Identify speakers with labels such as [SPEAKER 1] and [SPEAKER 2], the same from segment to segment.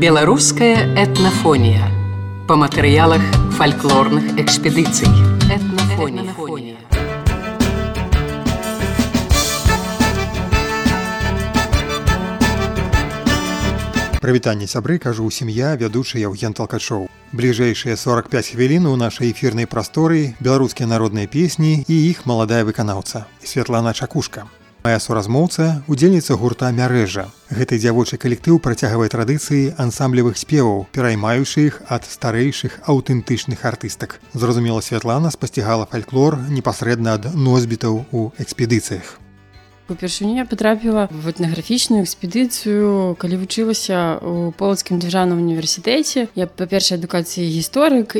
[SPEAKER 1] Беларуская этнафонія па матэрыялах фальклорных экспедыцый. Этнафонія.
[SPEAKER 2] Прывітанне, сябры, кажу сям'я, вядучы Яўген Талкачоў. Бліжэйшыя 45 хвілін у нашай эфірнай прасторы беларускія народныя песні і іх маладая выканаўца Святлана Чакушка. Мая суразмоўца, удзельніца гурта «Мярэжа». Гэты дзявочы калектыў працягвае традыцыі ансамблевых спеваў, пераймаючы іх ад старэйшых аўтэнтычных артыстак. Зразумела, Святлана спасцігала фальклор непасрэдна ад носьбітаў у экспедыцыях.
[SPEAKER 3] Упершыню я патрапіла в этнаграфічную экспедыцыю, калі вучылася ў Полацкім дзяржаўным універсітэце. Я па першай адукацыі гісторык,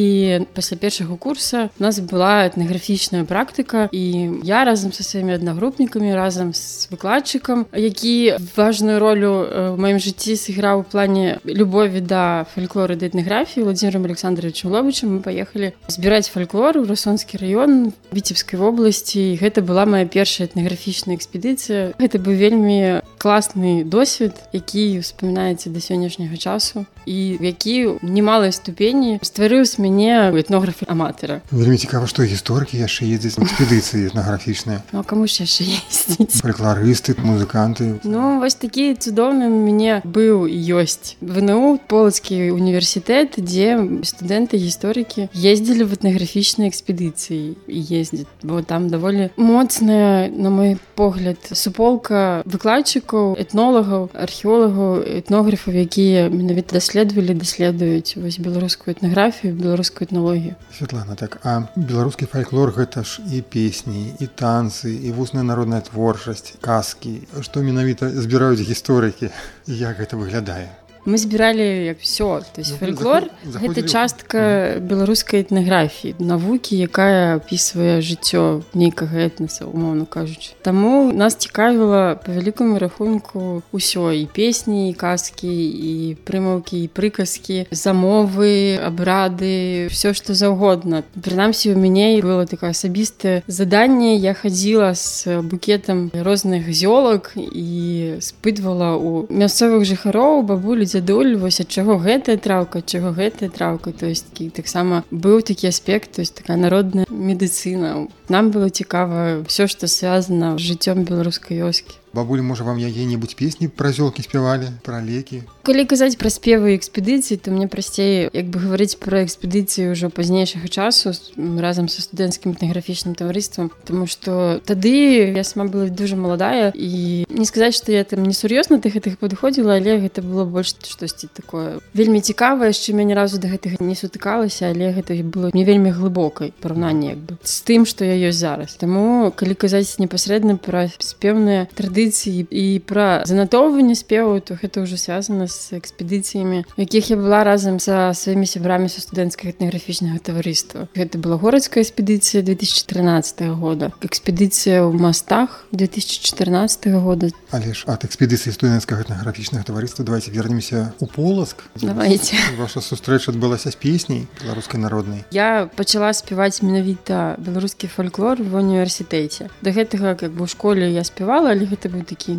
[SPEAKER 3] і пасля першага курса у нас была этнаграфічная практыка, і я разам са сваімі аднагрупнікамі, разам з выкладчыкам, які важную ролю ў маім жыцці сыграў у плане любові да фальклору, да этнаграфіі, Владзімірам Александровичам Лобычам, мы паехалі збіраць фальклор у Расонскі раён Віцебскай вобласці, і гэта была моя першая этнаграфічная экспедыцыя. Гэта быў вельмі класны досвед, які успамінаецца да сённяшняга часу і які ў немалай ступені стварыў з мяне этнографа-аматара.
[SPEAKER 2] Вельмі цікава, што гісторыкі яшчэ ездзяць на экспедыцыі этнаграфічныя.
[SPEAKER 3] Ну, а каму ж яшчэ ездзіць?
[SPEAKER 2] Фалькларысты, музыканты.
[SPEAKER 3] Ну, вось такі цудоўны у мяне быў і ёсць ВНУ, Полацкі універсітэт, дзе студэнты, гісторыкі ездзілі в этнаграфічныя экспедыцыі і ездзяць, бо там даволі моцная, на мой погляд, суполка выкладчыкаў, этнолагаў, археолагаў, этнографаў, якія менавіта даследуюць вось беларускую этнаграфію, беларускую этнологію.
[SPEAKER 2] Святлана, так, а беларускі фальклор гэта ж і песні, і танцы, і вусная народная творчасць, казкі. Што менавіта збіраюць гісторыкі? Як гэта выглядае?
[SPEAKER 3] Мы збіралі як все. То есть фальклор — гэта частка беларускай этнаграфіі, навукі, якая апісвае жыццё нейкага этнаса, умоўна кажучы. Таму нас цікавіла па вялікаму рахунку ўсё, і песні, і казкі, і прымаўкі, і прыказкі, замовы, абрады, все што заўгодна. Прынамсі, у мяне было такое асабістае заданне. Я хадзіла з букетам розных зёлак і спытвала ў мясцовых жыхароў, бабулі, дзядуль, вось ад чаго гэтая траўка, ад чаго гэтая траўка. То есть таксама быў такі аспект, то есть такая народная медыцына. Нам было цікава все, што звязана з жыццём беларускай вёскі.
[SPEAKER 2] Бабулі, можа, вам якія-небудзь песні пра зёлкі спявалі, пра лекі?
[SPEAKER 3] Калі казаць пра спевы экспедыцыі, то мне прасцей як бы гаварыць пра экспедыцыі ўжо пазнейшага часу разам са студэнцкім этнаграфічным таварыствам, таму што тады я сама была дуже маладая, і не сказаць, што я там несур'ёзна да гэтых падыходзіла, але гэта было больш штосьці такое вельмі цікавае, з чым я ні разу да гэтага не сутыкалася, але гэта было не вельмі глыбокай параўнанне як бы з тым, што я ёсць зараз. Таму, калі казаць непасрэдна пра спеўныя традыцыі і пра занатоўванне спеваў, то гэта ўжо звязана з экспедыцыямі, у якіх я была разам са сваімі сябрамі са студэнцкага этнаграфічнага таварыства. Гэта была городская экспедыцыя 2013 года, экспедыцыя ў мастах 2014 года.
[SPEAKER 2] Але ж ад экспедыцыі студэнцкага этнаграфічнага таварыства давайте вернемся ў Полацк.
[SPEAKER 3] Давайте.
[SPEAKER 2] Ваша сустрэча адбылася з песняй беларускай народнай. Я
[SPEAKER 3] пачала спяваць менавіта беларускі фальклор ва універсітэце. Да гэтага як бы ў школе я спявала, але гэта быў такі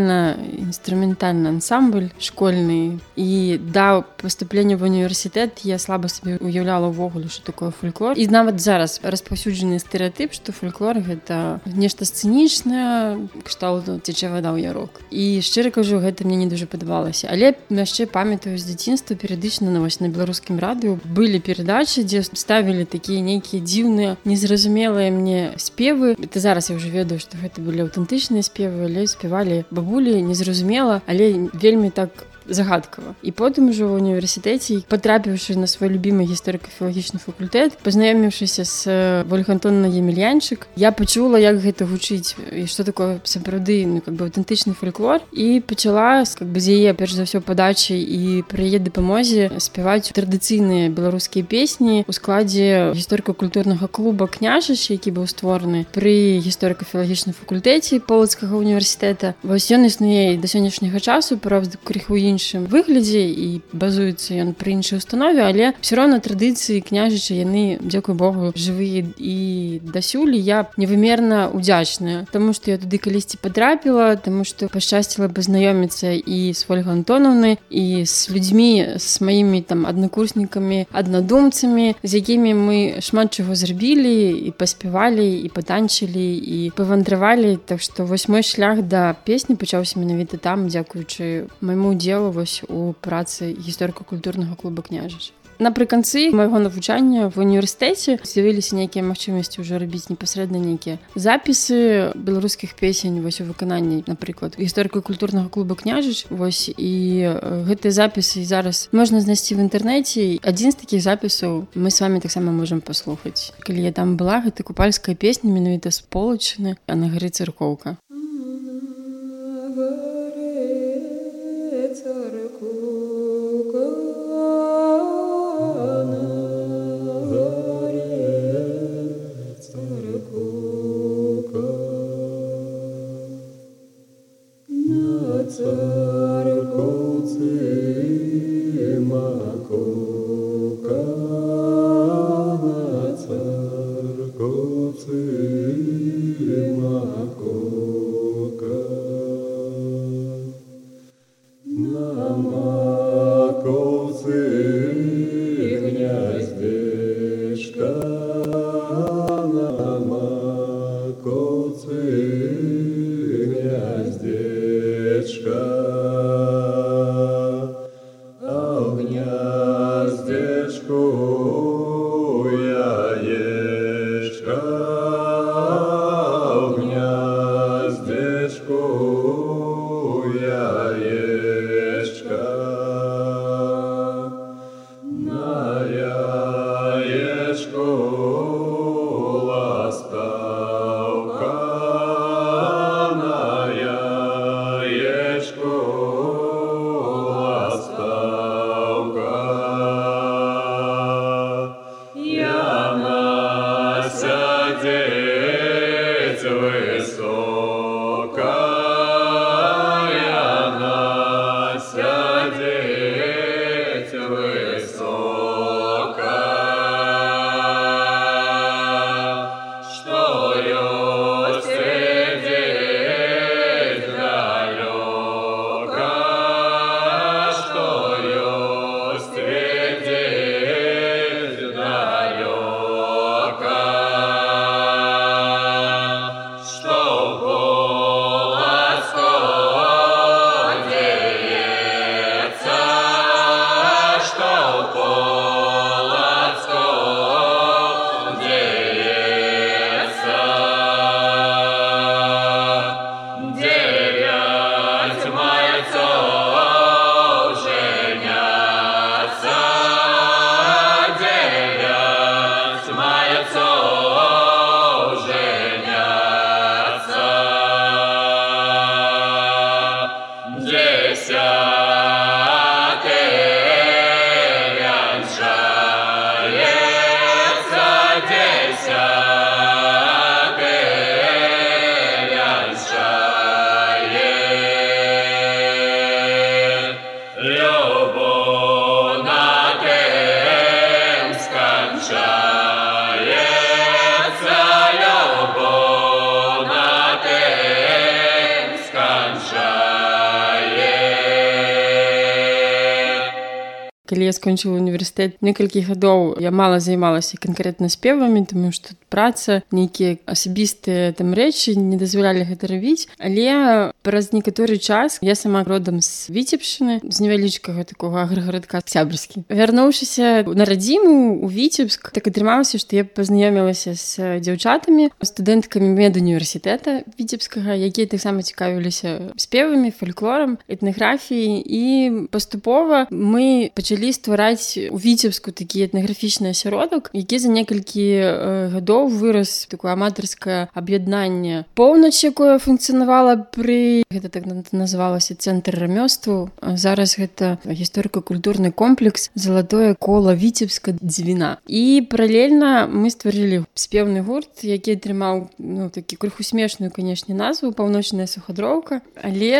[SPEAKER 3] вакальна-інструментальны ансамбль школьны. І да паступлення ва універсітэт я слаба сабе уяўляла ўвогуле, што такое фальклор. І нават зараз распаўсюджаны стэрэатып, што фальклор гэта нешта сцэнічнае, кшталту цячэ вада ў ярок. І шчыра кажу, гэта мне не дуже падабалася. Але яшчэ памятаю з дзяцінства перыядычна на беларускім радыё былі перадачы, дзе ставілі такія нейкія дзіўныя, незразумелыя мне спевы. Это зараз я ўжо ведаю, што гэта былі аўтэнтычныя спевы, але спявалі бабулі незразумела, але вельмі так загадкава. І потым ужо ў універсітэце, патрапіўшы на свой любімы гісторыка-філалагічны факультэт, пазнаёміўшыся з Ольгай Антонаўнай Емельянчык, я пачула, як гэта гучыць і што такое сапраўды аўтэнтычны фальклор, і пачала з яе перш за ўсё падачы і пры яе дапамозе спяваць традыцыйныя беларускія песні ў складзе гісторыка-культурнага клуба «Княжыч», які быў створаны пры гісторыка-філалагічным факультэце Полацкага універсітэта. Вось ён існуе да сённяшняга часу, правда, крыху іншым выглядзе і базуецца ён пры іншай установе, але все роўна традыцыі княжыча яны, дзякуй Богу, жывыя і дасюль. Я невымерна удзячная, таму што я туды калісьці патрапіла, таму што пашчасціла пазнаёміцца і з Ольгай Антонаўнай, і з людзьмі, з маімі там аднакурснікамі, аднадумцамі, з якімі мы шмат чаго зрабілі і паспявалі, і патанчылі, і павандравалі. Так што вось мой шлях да песні пачаўся менавіта там, дзякуючы майму удзелу вось у працы гісторыка-культурнага клуба «Княжыч». Напрыканцы майго навучання в універсітэце з'явіліся нейкія магчымасці ўжо рабіць непасрэдна нейкія запісы беларускіх песень вось у выкананні, напрыклад, гісторыка-культурнага клуба «Княжыч». Вось і гэтыя запісы зараз можна знайсці в інтэрнэце. Адзін з такіх запісаў мы з вами таксама можам паслухаць. Калі я там была, гэта купальская песня менавіта з Полачыны, а на гары царкоўка. Калі я скончыла універсітэт некалькі гадоў, я мала займалася канкрэтна спевамі, тому што праца, нейкія асабістыя там рэчы не дазвалялі гэта рабіць. Але праз некаторы час я сама родам з Віцебшчыны, з невялічкага такога аграгарадка Сябрскі. Вярнуўшыся на радзіму у Віцебск, так атрымалася, што я пазнаёмілася з дзяўчатамі, студэнткамі медуніверсітэта Віцебскага, якія таксама цікавіліся спевамі, фальклорам, этнаграфіяй, і паступова мы пачалі ствараць у Віцебску такі этнаграфічны асяродак, які за некалькі гадоў вырас такое аматарскае аб'яднанне «Поўнач», якое функцыянавала пры... Гэта так называлася «Цэнтр рамёстваў». Зараз гэта гісторыка-культурны комплекс «Залатое кола Віцебска Дзвіна». І паралельна мы стварылі спеўны гурт, які атрымаў такі крыху смешную, канешне, назву «Паўночная сухадроўка». Але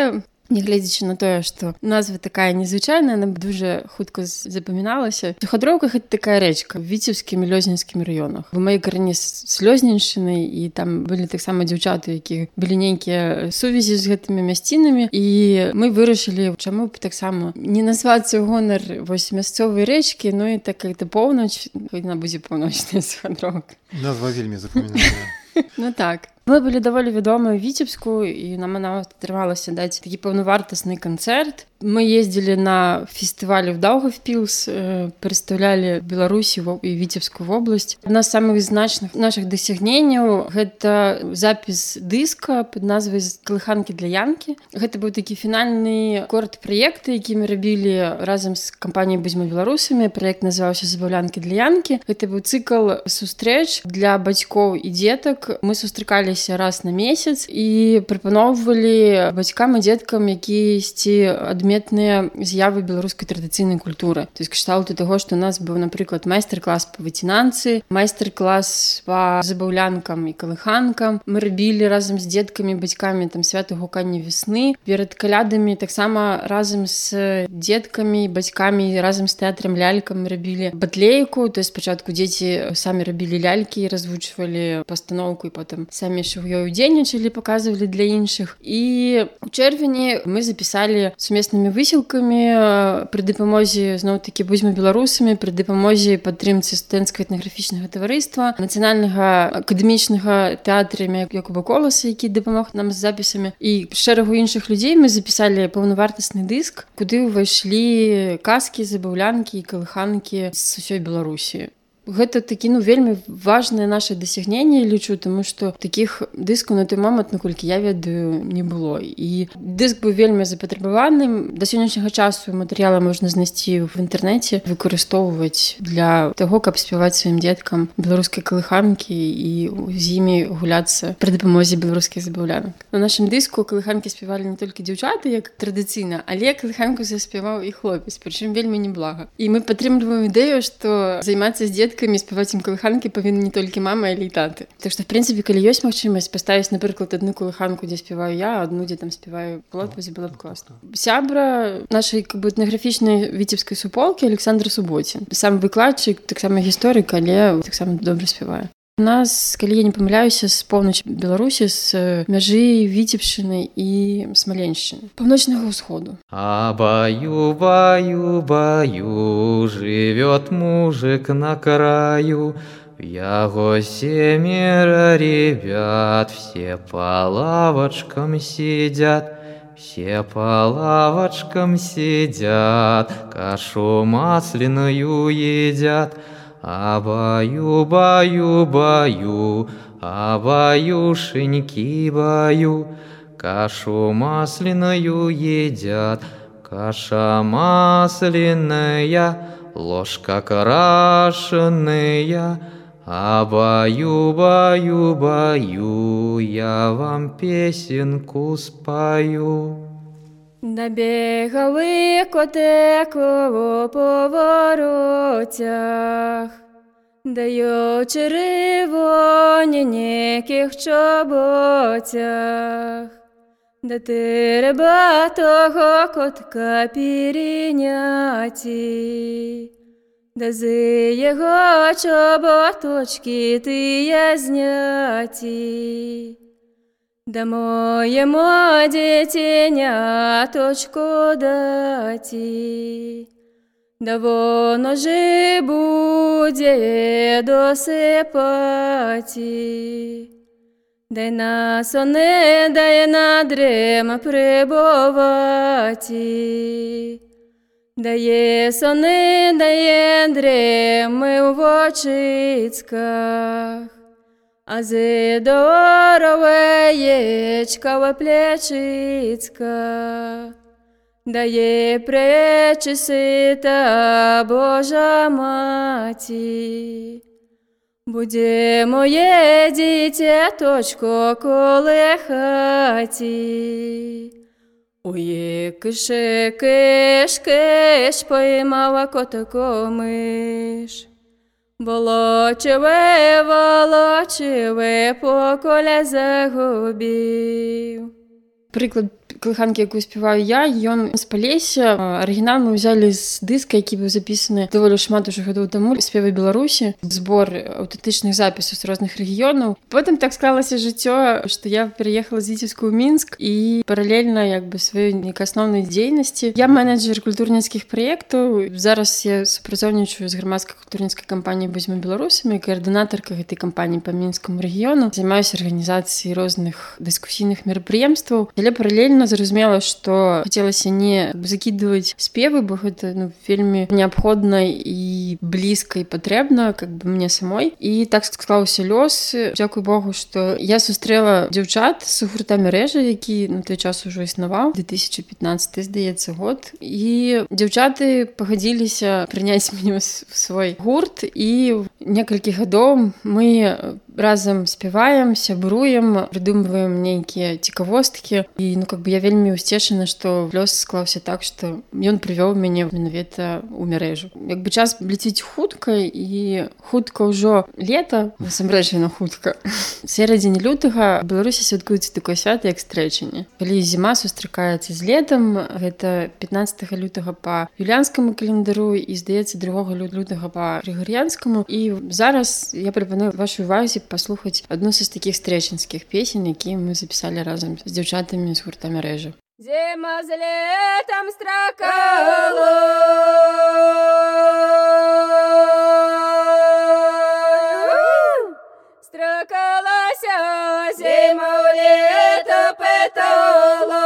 [SPEAKER 3] Нягледзячы на тое, што назва такая незвычайная, она дуже хутка запаміналася. Суходроўка — гэта такая рэчка в Віцебскім і Лёзненскім раёнах. У маёй карані з Лёзненшчыны, і там былі таксама дзяўчаты, якія былі нейкія сувязі з гэтымі мясцінамі, і мы вырашылі, чаму б таксама не назвацца ў гонар вось мясцовай рэчкі, ну і так як поўнач, яна будзе паўночная суходроўка.
[SPEAKER 2] Назва вельмі запамінальная.
[SPEAKER 3] Ну так. Мы былі даволі вядомыя ў Віцебску, і нам нават атрымалася даць такі паўнавартасны канцэрт. Мы ездзілі на фестывалі ў Даўгавпілс, прадстаўлялі Беларусі і Віцебскую вобласць. Адна з самых значных нашых дасягненняў — гэта запіс дыска пад назвай «Калыханкі для Янкі». Гэта быў такі фінальны корт праекта, які мы рабілі разам з кампаніяй «Будзьма беларусамі». Праект называўся «Забаўлянкі для Янкі». Гэта быў цыкл сустрэч для бацькоў і дзетак. Мы сустракаліся раз на месяц і прапаноўвалі бацькам і дзеткам якісьці адметныя з'явы беларускай традыцыйнай культуры. То есть кшталту таго, што у нас быў, напрыклад, майстар-клас па выцінанцы, майстар-клас па забаўлянкам і калыханкам. Мы рабілі разам з дзеткамі, бацькамі там свята гукання весны. Перад калядамі таксама разам з дзеткамі, бацькамі, разам з тэатрам лялькам рабілі батлейку. То есть спачатку дзеці самі рабілі лялькі, развучвалі пастаноўку і потым самі ж у ёй удзельнічалі, паказвалі для іншых. І ў чэрвені мы запісалі сумеснымі высілкамі пры дапамозе, зноў-такі, «Будзьма беларусамі», пры дапамозе падтрымцы студэнцкага этнаграфічнага таварыства, нацыянальнага акадэмічнага тэатра імя Якуба Коласа, які дапамог нам з запісамі, і шэрагу іншых людзей. Мы запісалі паўнавартасны дыск, куды ўвайшлі казкі, забаўлянкі і калыханкі з усёй Беларусі. Гэта такі, вельмі важнае наша дасягненне, лічу, таму што такіх дыскаў на той момант, наколькі я ведаю, не было. І дыск быў вельмі запатрабаваным. Да сённяшняга часу матэрыялы можна знайсці в інтэрнэце, выкарыстоўваць для таго, каб спяваць сваім дзеткам беларускай калыханкі і з імі гуляцца пры дапамозе беларускіх забаўлянак. На нашым дыску калыханкі спявалі не толькі дзяўчаты, як традыцыйна, але калыханку заспяваў і хлопец, прычым вельмі неблага. І мы падтрымліваем ідэю, што займацца з дзеткамі, спяваць ім калыханкі павінны не толькі мама, але і таты. Так што, в прынцыпе, калі ёсць магчымасць паставіць, напрыклад, адну калыханку, дзе спяваю я, адну, дзе там спяваю хлопец, было б класна. Сябра нашай этнаграфічнай віцебскай суполкі Александр Суботін. Сам выкладчык, таксама гісторык, але таксама добра спявае. У нас, калі я не памыляюся, з поўначы Беларусі, з мяжы Віцебшчыны і Смаленшчыны, паўночнага ўсходу.
[SPEAKER 4] А баю, живет мужик на краю, в яго 7 ребят, все по лавочкам сидят, все по лавочкам сидят, кашу масляную едят. А баю, а баюшеньки баю, кашу масляную едят, каша масляная, ложка крашеная. А баю, я вам песенку спою.
[SPEAKER 3] Набігали котеку у поворотях, даю червоні неких чоботях, да треба того котка піріняті, да з його чоботочки тия зняті. Да моєму дитиняточку даті, да воно же буде досипаті, дай на сони, дай на дрем прибуваті, дає сони, дає дреми у вочицьках. А здорове яєчка в плечицьках, дає пречисита Божа маті. Буде моє дитяточко колихаті. Ой, киш, поймала котико миш. Волочеве, по коля загубив. Приклад калыханкі, якую спяваю я, ён з Палесся. Арыгінал мы ўзялі з дыска, які быў запісаны даволі шмат ужо гадоў таму, спевы Беларусі, збор аўтэнтычных запісаў з розных рэгіёнаў. Потым так склалася жыццё, што я пераехала з Віцебска ў Мінск і паралельна сваёй нейкай асноўнай дзейнасці. Я менеджер культурніцкіх праектаў. Зараз я супрацоўнічаю з грамадскай культурніцкай кампаніяй «Будзьмі беларусамі», каардынатарка гэтай кампаніі па мінскаму рэгіёну. Займаюся арганізацыяй розных дыскусійных мерапрыемстваў. Але паралельна зразумела, што хацелася не закідваць спевы, бо гэта вельмі неабходна і блізка і патрэбна мне самой. І так склаўся лёс. Дзякуй Богу, што я сустрэла дзяўчат з гурта «Мярэжа», які на той час ужо існаваў, 2015, здаецца, год. І дзяўчаты пагадзіліся прыняць мяне ў свой гурт, і некалькі гадоў мы разам спяваем, сябруем, прыдумваем нейкія цікавосткі. І я вельмі ўсцешана, што лёс склаўся так, што ён прывёў мяне менавіта ў «Мярэжу». Час ляціць хутка, і хутка ўжо лета, насамрэч яно хутка. В сярэдзіне лютага ў Беларусі святкуецца такое свята, як стрэчанне. Калі зіма сустракаецца з летам, гэта 15 лютага па юліанскаму календару і, здаецца, 2 лютага па грыгарыянскаму. І зараз я прапаную вашай увазе паслухаць адну з такіх стрэчанскіх песень, якія мы запісалі разам з дзяўчатамі з гурта «Мярэжа».
[SPEAKER 5] Зима з летом стракала, стракалася, зима у лето питала.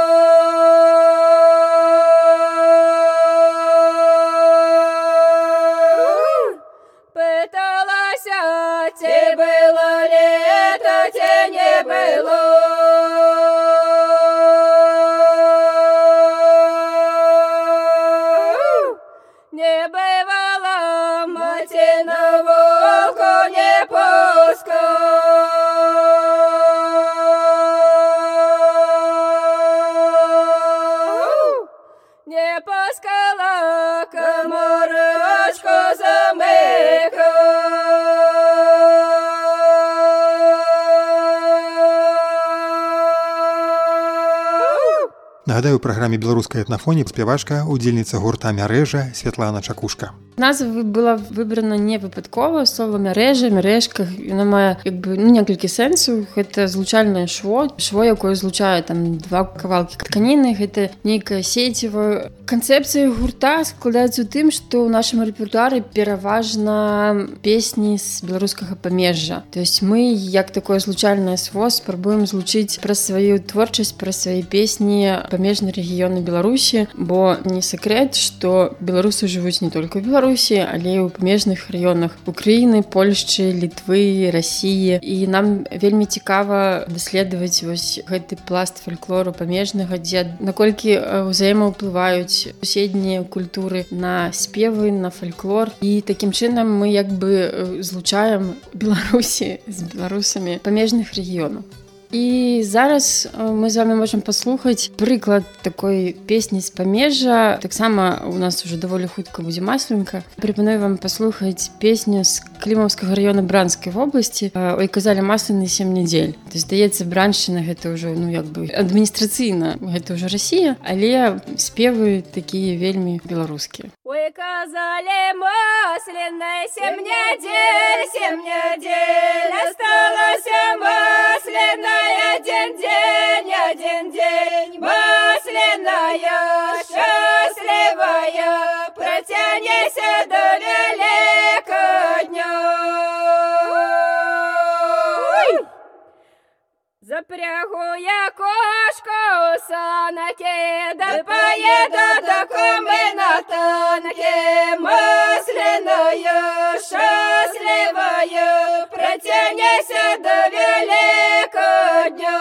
[SPEAKER 5] Питалася, чи було лето, чи не було. Не бывала матина волку не пускала. Не пускала, комарочку замыкала.
[SPEAKER 2] Нагадаю, у праграме «Беларуская этнафонія» спявачка, удзельніца гурта «Мярэжа» Святлана Чакушка.
[SPEAKER 3] Назва была выбрана не выпадкова. Слова «мярэжа», «мярэжка», яно мае некалькі сэнсаў. Гэта злучальнае шво, якое злучае два кавалкі тканіны, гэта нейкае сеціва. Канцэпцыя гурта складаецца ў тым, што ў нашым рэпертуары пераважна песні з беларускага памежжа. То есть мы, як такое злучальнае сво, спрабуем злучыць праз сваю творчасць, праз свае песні памежныя рэгіёны Беларусі, бо не сакрэт, што беларусы жывуць не толькі ў Беларусі, але і ў памежных раёнах Украіны, Польшчы, Літвы, Расіі. І нам вельмі цікава даследаваць гэты пласт фальклору памежнага, дзе наколькі ўзаемаўплываюць суседнія культуры на спевы, на фальклор. І такім чынам мы злучаем Беларусі з беларусамі памежных рэгіёнаў. І зараз мы з вами можам паслухаць прыклад такой песні з памежжа. Таксама у нас уже даволі хутка будзе масленька. Прапаную вам паслухаць песню з Клімаўскага раёна Бранскай вобласці. Ой, казалі масляны 7 нядзель. То есть, здаецца, Браншчына гэта ўжо, адміністрацыйна гэта ўжо Расія, але спевы такія вельмі беларускія.
[SPEAKER 5] Ой, казали масляная 7 недель, осталась масляная один день, масляная, счастливая, протянется до великого дня. Запрягу я кошку у санки, да поеду до Кумы на танке. Масляная, счастливая, протянется до великого дня.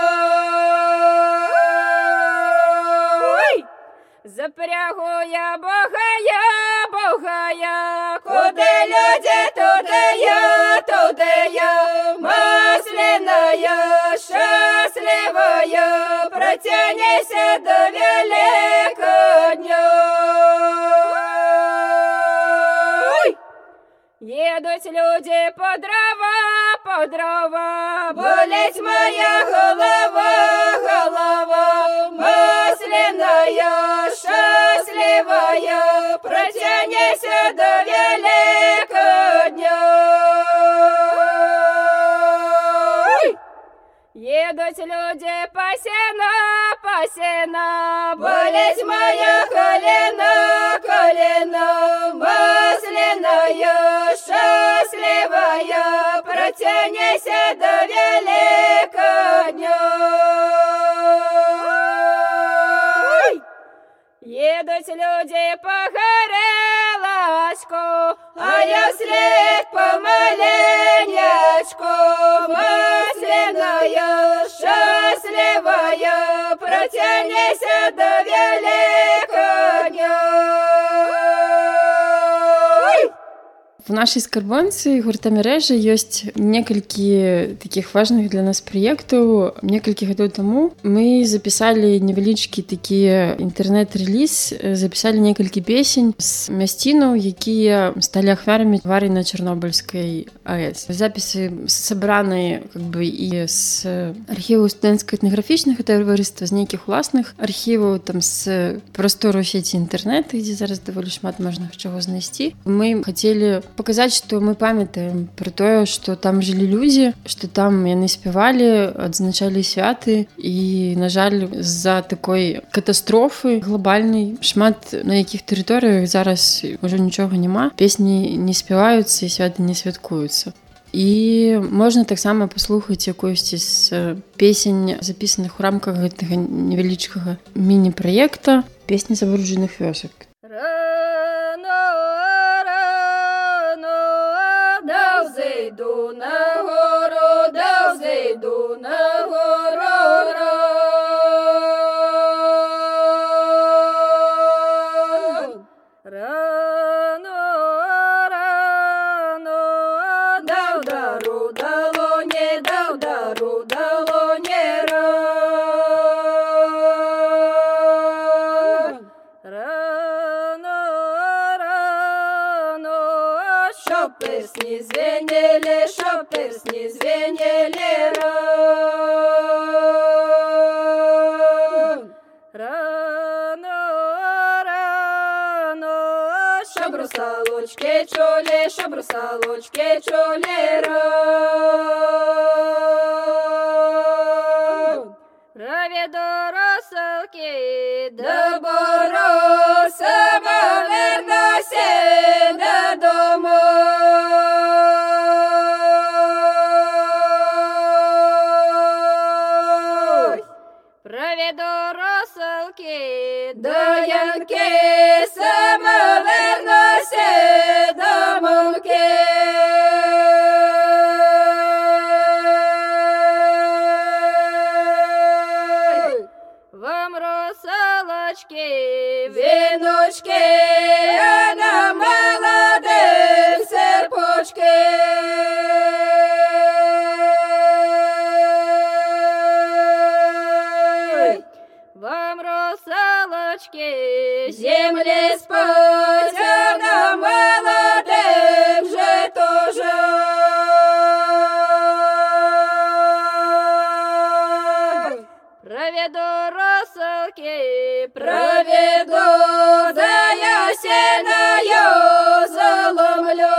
[SPEAKER 5] Запрягу я богая, куди люди, туди я, масляная, счастливая, протянется до великого дня. Едут люди по дрова, болеть моя голова, протягнеся до Великодня. Едут люди по сено, болезнь моя колено, масляная, счастливая, протянеся до Великодня. Едут люди по горелочку, а я вслед помаленечку, масляная, счастливая, протянеся до Великодня.
[SPEAKER 3] В нашай скарбонцы гурта мережа ёсць некалькі такіх важных для нас праектаў. Некалькі гадоў таму мы запісалі невялічкі такі інтэрнэт-рэліз, запісалі некалькі песень з мясцінаў, якія сталі ахвярамі аварыі на Чарнобыльскай АЭС. Запісы сабраны і з архіву студэнцка-этнаграфічнага таварыства, з нейкіх уласных архіваў, там з прастору сеці інтэрнэт, дзе зараз даволі шмат можна чаго знайсці. Мы хацелі паказаць, што мы памятаем пра тое, што там жылі людзі, што там яны спявалі, адзначалі святы, і, на жаль, з-за такой катастрофы глобальнай шмат на якіх тэрыторыях зараз ужо нічога няма, песні не спяваюцца і святы не святкуюцца. І можна таксама паслухаць якуюсьці з песень, запісаных у рамках гэтага невялічкага міні-праекта «Песні забруджаных вёсак».
[SPEAKER 5] Зайду на гору, да зайду на гору, рано, да удару дало не, да удару дало не, щоб песні звенели, щоб песні звенели, рано, щоб русалочки чули, щоб русалочки чули, праві дорослки, до бороса, вернася додому. Праві дорослки, до янки, сама вернася домовки. Вам русалочки, віночки, а нам молодим серпочки. Вам русалочки, земли спать, а нам молодым же тоже. Проведу русалки, проведу, да я сеною заломлю.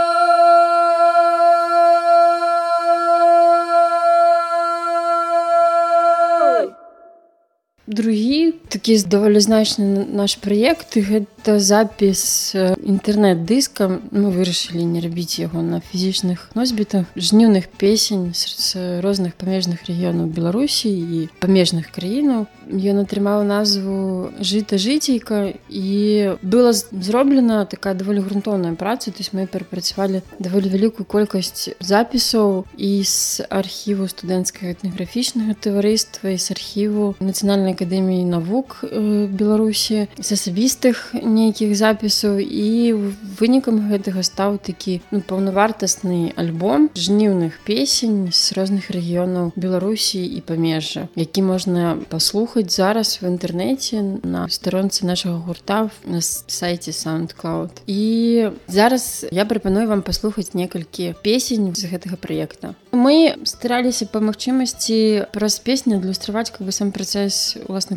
[SPEAKER 3] Другі такі даволі значны наш праект, гэта запіс інтэрнэт-дыска. Мы вырашылі не рабіць яго на фізічных носьбітах, жніўных песень з розных памежных рэгіёнаў Беларусі і памежных краінаў. Ён атрымаў назву «Жыта-жыцейка», і была зроблена такая даволі грунтоўная праца, то есть мы перапрацавалі даволі вялікую колькасць запісаў і з архіву студэнцкага этнаграфічнага таварыства, і з архіву Нацыянальнай акадэміі навук Беларусі, з асабістых нейкіх запісаў, і вынікам гэтага стаў такі паўнавартасны альбом жніўных песень з розных рэгіёнаў Беларусі і памежжа, які можна паслухаць зараз в інтэрнэце на старонцы нашага гурта на сайце SoundCloud. І зараз я прапаную вам паслухаць некалькі песень з гэтага праекта. Мы стараліся па магчымасці праз песню адлюстраваць сам працэс, уласна кажучы,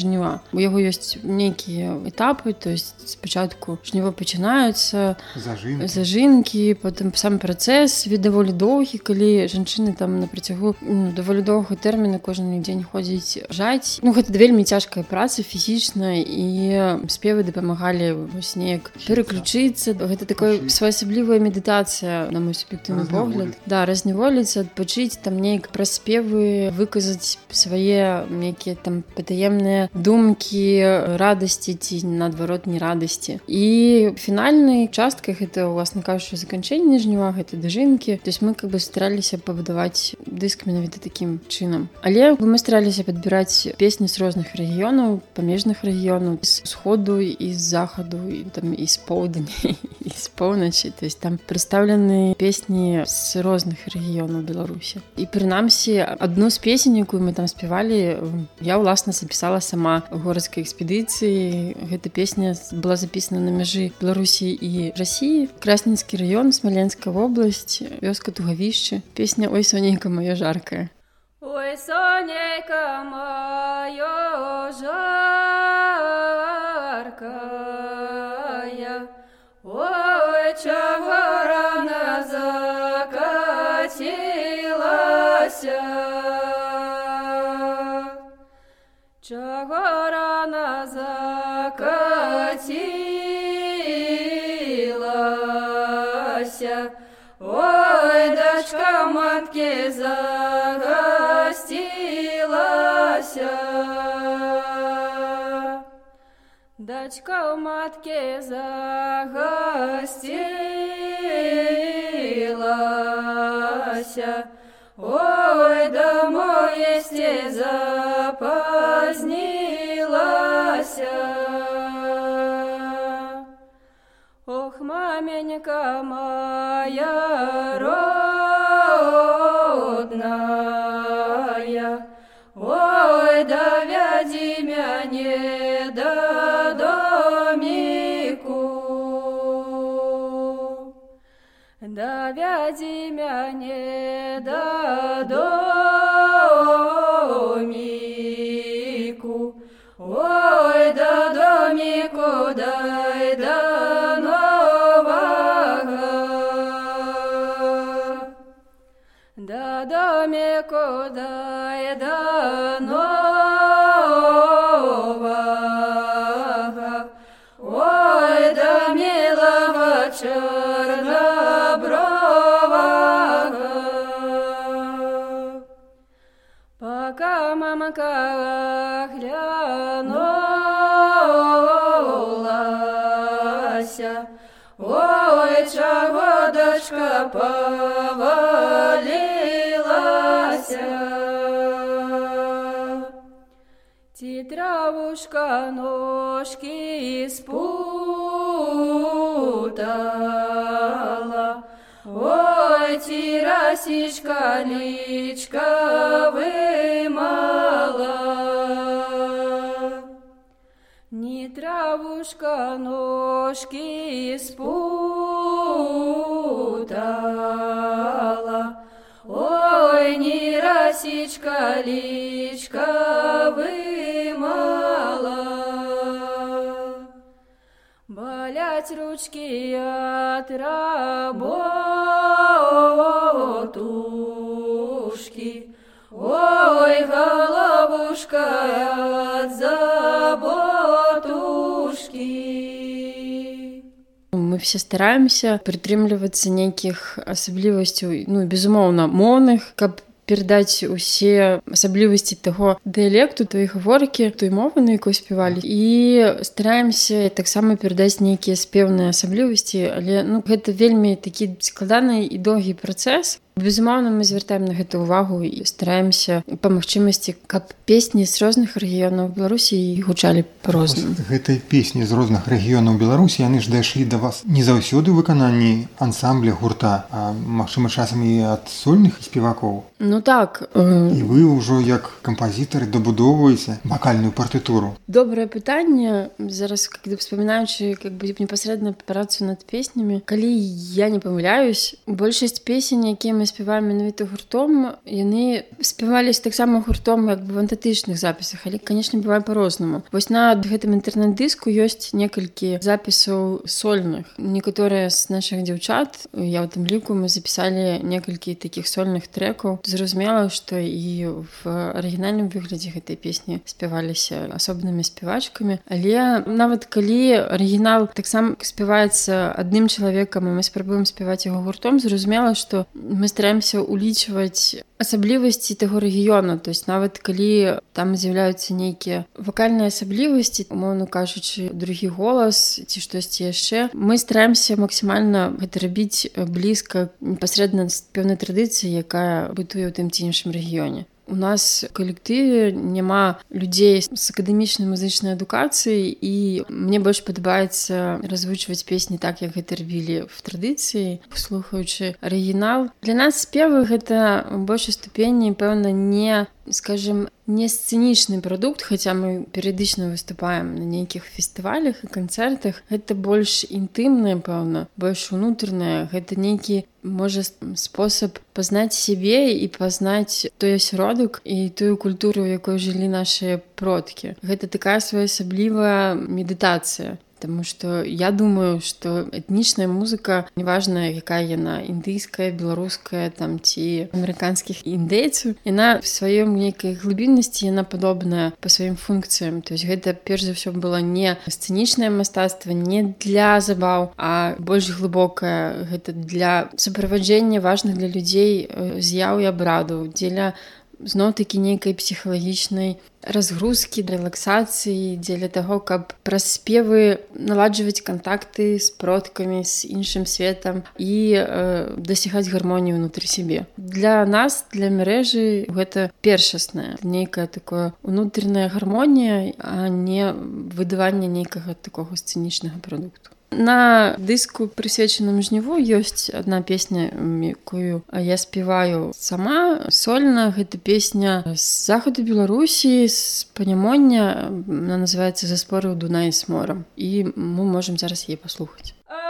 [SPEAKER 3] жніва. У яго ёсць нейкія этапы, то есть спачатку жніво пачынаюцца, зажынкі, потым сам працэс даволі доўгі, калі жанчыны там на працягу даволі доўга тэрміна кожны дзень ходзіць жаць. Гэта вельмі цяжкая праца фізічна, і спевы дапамагалі вось неяк пераключыцца. Гэта такая своеасаблівая медытацыя, на мой суб'ектыўны погляд. Разняволіцца, адпачыць, там неяк праз спевы выказаць свае нейкія там патаемныя думкі, радасці ці наадварот не радасці. І фінальнай часткай гэта, уласна кажучы, заканчэнне жніва, гэта дажынкі. То есть мы стараліся пабудаваць дыск менавіта такім чынам. Але мы стараліся падбіраць песні з розных рэгіёнаў, памежных рэгіёнаў, з усходу і з захаду, і з поўдня, і з поўначы. То есть там прадстаўлены песні з розных рэгіёнаў Беларусі. І прынамсі, адну з песень, якую мы там спявалі, я ўласна запісала сама у горадскай экспедыцыі. Гэта песня была запісана на мяжы Беларусі і Расіі. Красненскі раён, Смаленская вобласць, вёска Тугавішчы. Песня «Ой, сонейка маё жаркая».
[SPEAKER 5] Ой, сонейка маё жаркая, ой, чаго рана закацілася, чаго рана закацілася, ой, дачка маткі загасцілася, дачка ў маткі загасцілася, ой, домой есці запазнілася. Ох, маменька моя родная, ой, давядзі мяне да доміку, давядзі мяне да доміку, ой, да доміку, дай да да домику, дай да нового, ой, да милого чернобрового. Пока мамка оглянулась, ой, чего дочка повалилась, ти травушка ножки спутала, ой, ти росичка личка вымала. Ни травушка ножки спутала, ой, ни росичка личка вымала. Болять ручки от работушки, ой, головушка от заботушки.
[SPEAKER 3] Мы все стараемся прытрымлівацца нейкіх асаблівасцяў, безумоўна, моўных, каб перадаць усе асаблівасці таго дыялекту, той гаворкі, той мовы, на якой спявалі. І стараемся таксама перадаць нейкія спеўныя асаблівасці, але гэта вельмі такі складаны і доўгі працэс. Безумоўна, мы звяртаем на гэта ўвагу і стараемся па магчымасці, каб песні з розных рэгіёнаў Беларусі гучалі па-рознаму.
[SPEAKER 2] Гэтай песні з розных рэгіёнаў Беларусі, яны ж дайшлі да вас не заўсёды ў выкананні ансамбля, гурта, а, магчыма, часам і ад сольных спевакоў.
[SPEAKER 3] Так.
[SPEAKER 2] І вы ўжо як кампазітары дабудоўваеце вакальную партытуру.
[SPEAKER 3] Добрае пытанне. Зараз, вспамінаючы непасрэдна працу над песнямі, калі я не памыляюсь, большасць песень, якія мы мы спяваем менавіта гуртом, яны спяваліся таксама гуртом як бы в антытычных запісах, але, канешне, бывае па-рознаму. Вось на гэтым інтэрнэт-дыску ёсць некалькі запісаў сольных. Некаторыя з нашых дзяўчат, я ў тым ліку, мы запісалі некалькі такіх сольных трэкаў. Зразумела, што і в арыгінальным выглядзе гэтай песні спяваліся асобнымі спявачкамі, але нават калі арыгінал таксама спяваецца адным чалавекам, і мы спрабуем спяваць яго гуртом, зразумела, што мы стараемся улічваць асаблівасці таго рэгіёна, то есть нават калі там з'яўляюцца нейкія вакальныя асаблівасці, умоўна кажучы, другі голас ці штосьці яшчэ, мы стараемся максімальна гэта рабіць блізка непасрэдна з пэўнай традыцыі, якая бытуе ў тым ці іншым рэгіёне. У нас в калектыве няма людзей з акадэмічнай музычнай адукацыяй, і мне больш падабаецца развучваць песні так, як гэта рабілі в традыцыі, слухаючы арыгінал. Для нас спевы гэта ў большай ступені, пэўна, не, скажем, не сцэнічны прадукт, хаця мы перыядычна выступаем на нейкіх фестывалях і канцэртах. Гэта больш інтымнае, пэўна, больш унутранае. Гэта нейкі, можа, спосаб пазнаць сябе і пазнаць той асяродак і тую культуру, у якой жылі нашы продкі. Гэта такая своеасаблівая медытацыя. Таму што я думаю, што этнічная музыка, неважна, якая яна, індыйская, беларуская там, ці амерыканскіх індейцаў, яна в сваём нейкай глыбіннасці, яна падобная па сваім функцыям. То есть гэта, перш за ўсё, было не сцэнічнае мастацтва, не для забаў, а больш глыбокае. Гэта для суправаджэння важных для людзей з'яў і абрадаў, дзеля зноў-такі нейкай псіхалагічнай разгрузкі, рэлаксацыі, дзеля таго, каб праз спевы наладжваць кантакты з продкамі, з іншым светам і дасягаць гармонію ўнутры сябе. Для нас, для мережы, гэта першаснае, нейкая такое унутраная гармонія, а не выдаванне нейкага такога сцэнічнага прадукту. На дыску, прысвечаным жніву, ёсць адна песня, якую я спяваю сама, сольна. Гэта песня з захаду Беларусі, з Панямоння. Она называецца «За споры ў Дунаі з морам». І мы можам зараз яе паслухаць.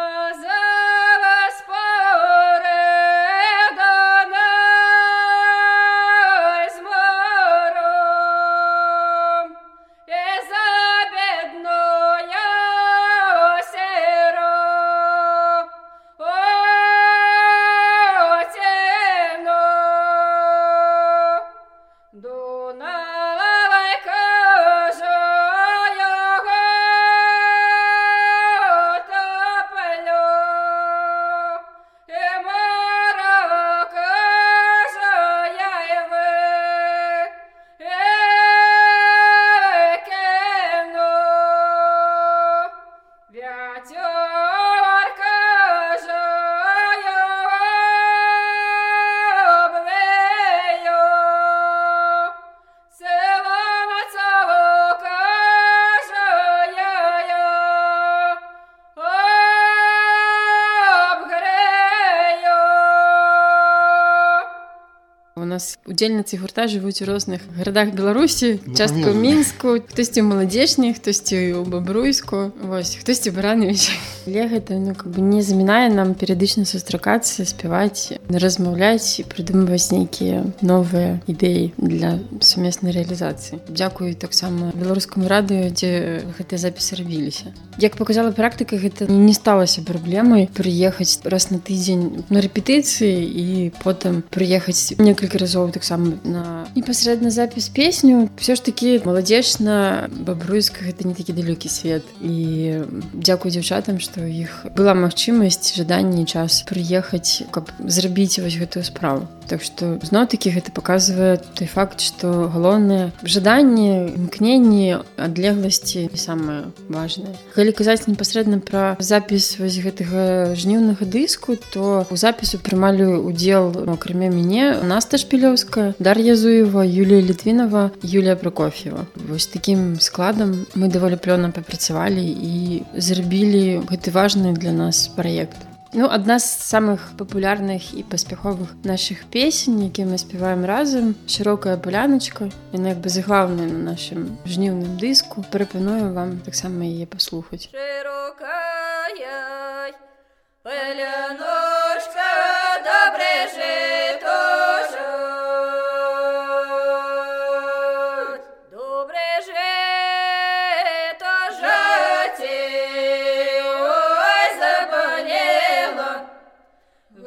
[SPEAKER 3] У нас удзельніцы гурта жывуць у розных гарадах Беларусі, частка ў Мінску, хтосьці ў Маладзечні, хтосьці ў Бабруйску, вось, хтосьці ў Барановічы. Але гэта, не замінае нам перыядычна сустракацца, спяваць, размаўляць і прыдумваць нейкія новыя ідэі для сумеснай рэалізацыі. Дзякую таксама беларускаму радыё, дзе гэтыя запісы рабіліся. Як паказала практыка, гэта не сталася праблемай прыехаць раз на тыдзень на рэпетыцыі і потым прыехаць некалькі разоў таксама на непасрэдна запіс песню. Всё ж такі Маладзечна, Бабруйска — гэта не такі далёкі свет. І дзякую дзяўчатам, што ў іх была магчымасць, жаданне і час прыехаць, каб зрабіць вось гэтую справу. Так што зноў-такі гэта паказвае той факт, што галоўнае жаданне, імкненне, адлегласці самае важнае. Калі казаць непасрэдна пра запіс вось гэтага жніўнага дыску, то у запісу прымалі ўдзел, акрамя мяне, Наста Шпілёўская, Дар'я Зуева, Юлія Літвінова, Юлія Прокоф'ева. Вось такім складам мы даволі плённа папрацавалі і зрабілі гэты важны для нас праект. Адна з самых папулярных і паспяховых нашых песень, якія мы спяваем разам, «Шырокая паляночка». Яна як бы заглаўная на нашым жніўным дыску. Прапаную вам таксама яе паслухаць.
[SPEAKER 5] Шырокая паляночка, добры жыць.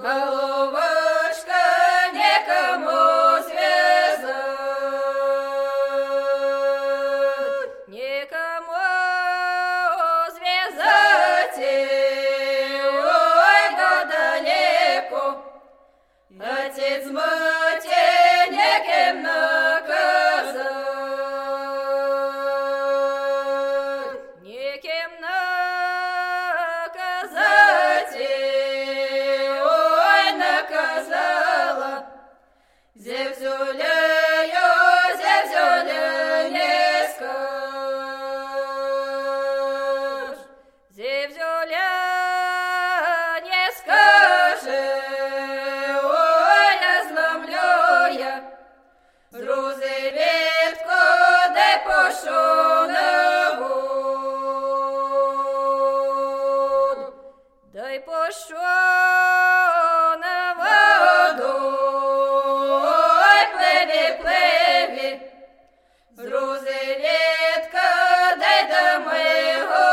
[SPEAKER 5] головушка некому связать, некому связать, ой, да далеко, отец мать некем наказать, некем наказать, ой, наказала, зевзюляю, зевзюля не скажешь, зевзюля не скажешь, ой, я зломлю я, друзі ветку, дай пошу на воду, дай пошу на воду, ой, плеві, плеві, друзі ветка, дай до моєго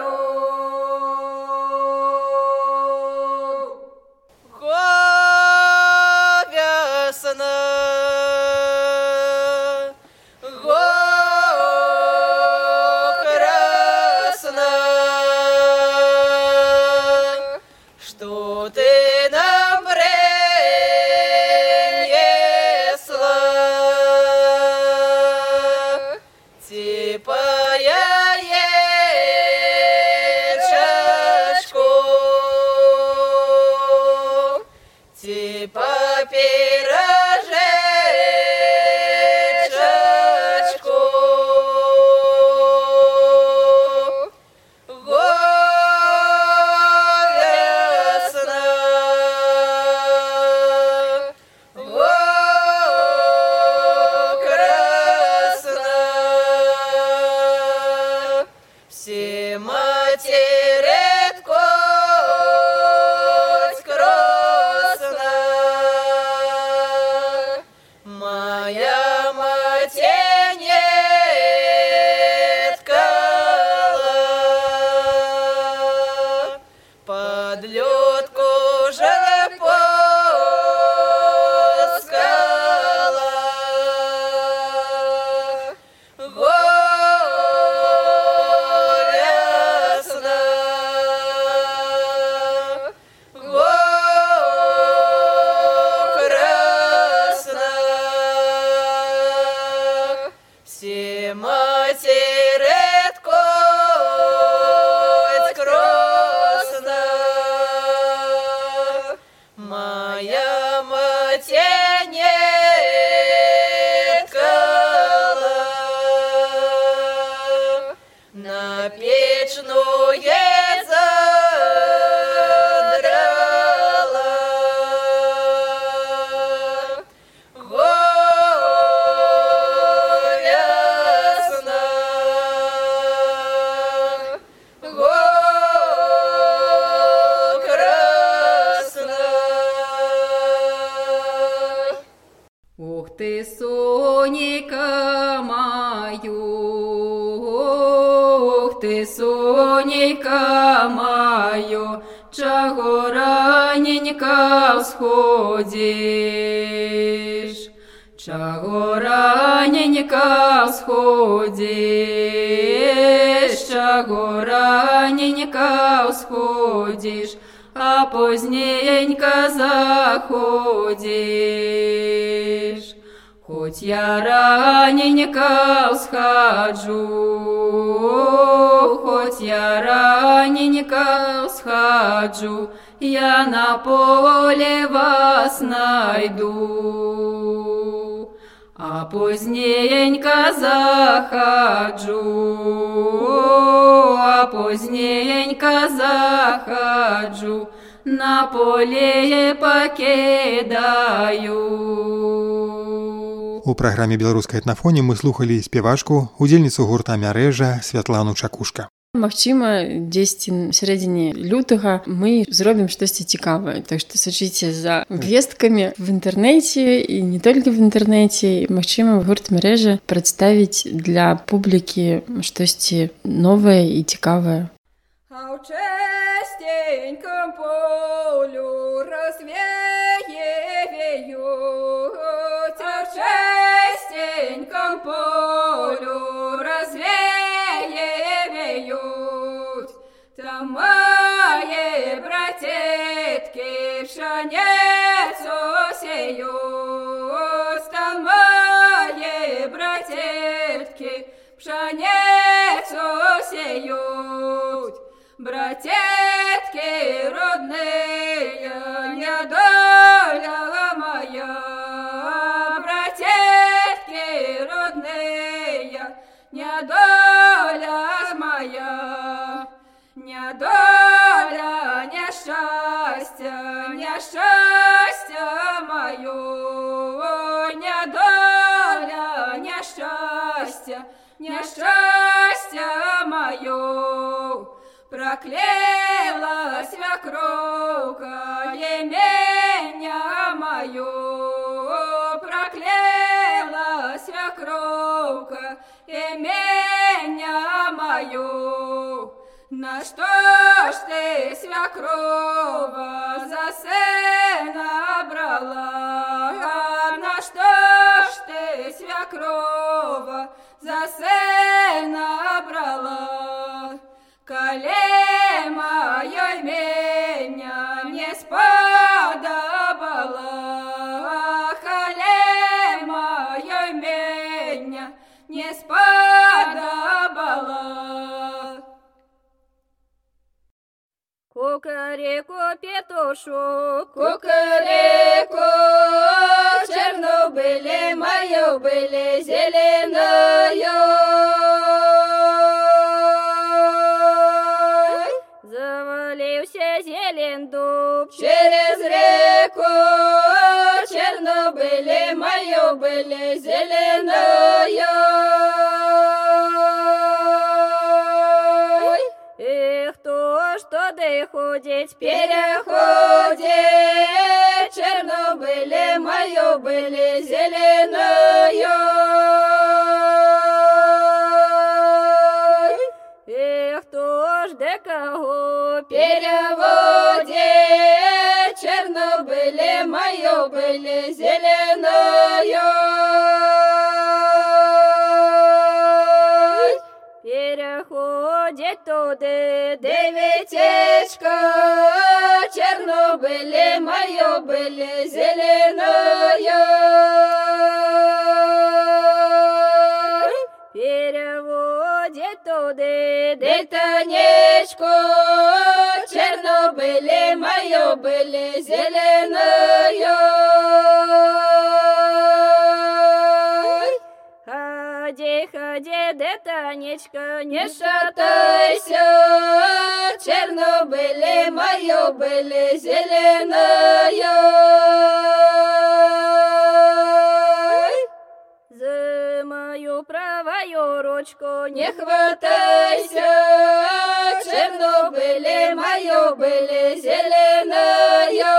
[SPEAKER 5] весна, го красна, что ты нам принесла, типа яичечку, типа пирожечку, го весна, го красна, все матери ткоть красна, моя мать не ткала, подлётку же пускала, го весна, го красна, все матери ткоть красна, моя мать не ткала, на печную задрала, го весна, го красна.
[SPEAKER 6] Ух ты, Сонейка мою, ух ты, Сонейка мою, чего раненько всходишь, чего раненько всходишь, чего раненько всходишь, а поздненько заходишь. Хоть я раненько всхожу, хоть я раненько всхожу, я на поле вас найду. А поздненько заходжу, а поздненько заходжу, на поле покидаю.
[SPEAKER 2] У праграме беларускай этнафоні мы слухалі спявачку, удзельніцу гурта Мярэжа Святлану Чакушка.
[SPEAKER 3] Магчыма, дзесьці сярэдзіне лютага мы зробім штосьці цікавае. Так што сачыце за весткамі в інтэрнэце і не толькі в інтэрнэце. Магчыма, гурт Мярэжа прадставіць для публікі штосьці новае і цікавае.
[SPEAKER 5] А ў часценькам полю рассвет
[SPEAKER 6] братетки, пшеницу сеют, стан мои братетки, пшеницу сеют. Братетки родные, недоля моя, братетки родные, недоля моя, недоля, несчастье, несчастье мое, недоля, несчастье, несчастье мое. Проклеила свекровка имение мое, проклеила свекровка имение мое. На что ж ты, свекрова, за сына брала? На что ж ты, свекрова, за сына брала? Коли мое имение не сподобало, коли мое имение не сподобало. Кукареку, петушок, кукареку, чернобыли мою были зеленою. Завалился зелен дуб через реку, чернобыли мою были зеленою. Что доходить, переходить, чернобыли мою были зеленою. Кто ж до кого переводит, чернобыли мою были зеленою. Переходит туды девятечка, чернобыли мою были зеленою. Переводит туды детонечку, чернобыли мою были зеленою. Ходи, ходи, детонечка, не шатайся, чернобыли мою были зеленою. За мою правую ручку не хватайся, чернобыли мою были зеленою.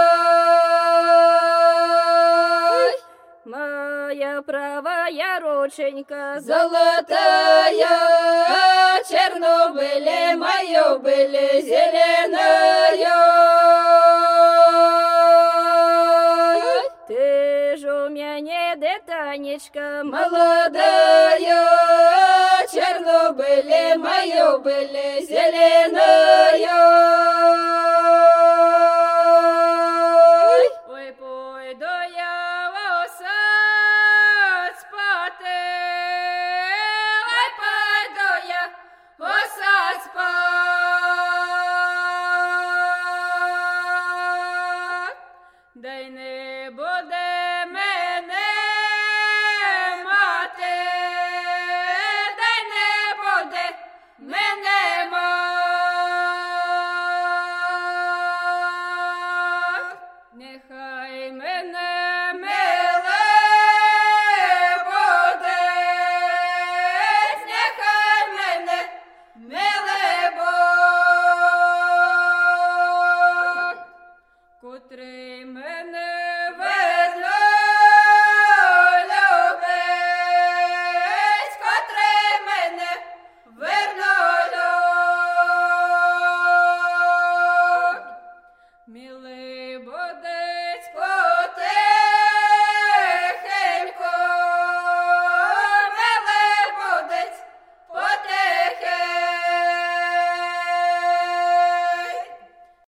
[SPEAKER 6] Моя правая рученька золотая, чернобыли мою были зеленою. Ты ж у меня детонечка молодая, чернобыли мою были зеленою.